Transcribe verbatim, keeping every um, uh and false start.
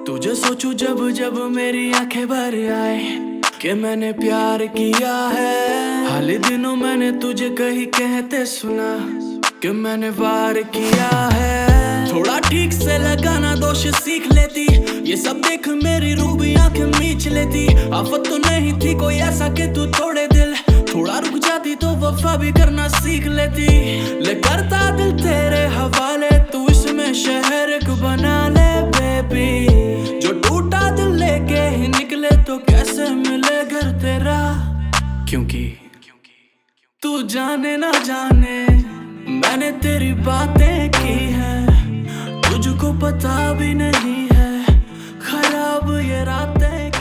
तुझे सोचूं जब जब मेरी आंखें भर आए कि मैंने प्यार किया है। हाल ही दिनों मैंने तुझे कहीं कहते सुना कि मैंने वार किया है। थोड़ा ठीक से लगाना दोष सीख लेती, ये सब देख मेरी रूह भी आंखें मीच लेती। आफत तो नहीं थी कोई ऐसा कि तू तोड़े दिल, थोड़ा रुक जाती तो वफा भी करना सीख लेती। ले करता दिल तेरे हवाले, तू इसमें शहर एक बना ले बेबी। जो टूटा दिल लेके ही निकले तो कैसे मिले घर तेरा, क्योंकि तू जाने ना जाने मैंने तेरी बातें की है, तुझको पता भी नहीं है खराब ये रातें।